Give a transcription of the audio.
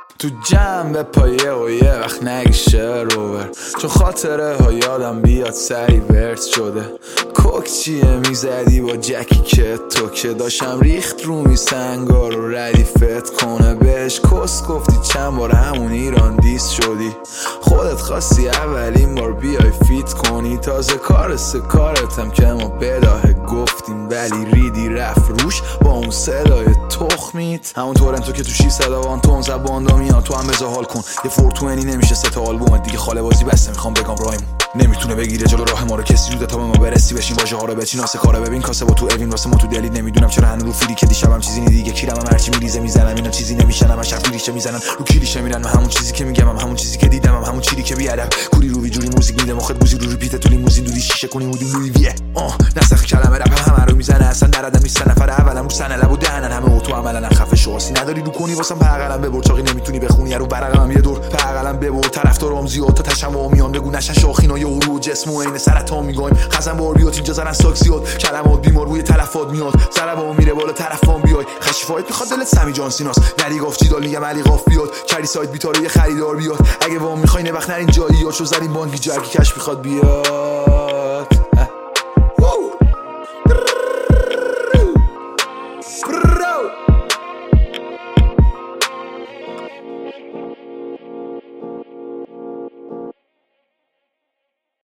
تو جنب پایه و یه وقت نگیشه روبر، چون خاطره ها یادم بیاد سری ورد شده. کوکچیه میزدی با جکی که تو که داشتم ریخت رو می سنگا رو ردیفت کنه. بهش کس گفتی چند بار همون ایران دیس شدی. خودت خواستی اولین بار بیای فیت کنی. تازه کارتم که ما بداه گفتیم ولی ریدی رفت روش با اون صدای تخمیت. همون تورنتو که تو 600 آوان تون زبان دامیان. تو هم بذار حال کن یه فورتوینی نمیشه سه تا آلبوم دیگه. خاله بازی بسته میخوام بگم راهمون نمیتونه بگیره جلو راه ما رو کسی. روده تا به ما برسی بشین واژه ها رو بچین واسه کارا. ببین کاسه با تو اوین واسه ما تو دلی. نمیدونم چرا هنوز رو فیری که دیشبم چیزی نی دیگه. کیرم هرچی میریزه میزنم اینا چیزی نمیشنم. من شب ریشه میزنن رو کلیشه میرن. من همون چیزی که میگم همون چیزی که دیدم همون چیزی که بیادم کوری رو جوری موزیک میده مخت گوزی رو ریپیت تو لیموزین دوری شیشه کنی مودی لویویه. نسخ کلمه رپ همه رو میزنه اصلا درادم نیست. نفر اولم رو سنه لبو دهنن همه اوتو عملا خفه شواسی نداری رو کنی واسم پرقلم ببر. چاقی نمیتونی بخونی رو برقلم یه دور پرقلم ببر. طرفدارام زیاد تا تشم میان بگو نشه شاخینا یا رو جسم و عین سرطان میگایم. خزن بار بیاد اینجا زرن ساک زیاد کلمات بیمار روی تلفات میاد. ضربا میره بالا طرفام بیای خشیفایت میخواد دلت سمی جان سیناس. نری گفت چی دال میگم علی قاف بیاد. کری سایت بیتاره یه خریدار بیاد. اگه وام میخوای نه وقت نرین جایی یا شو زرین بانکی جرکی کش میخواد بیاد.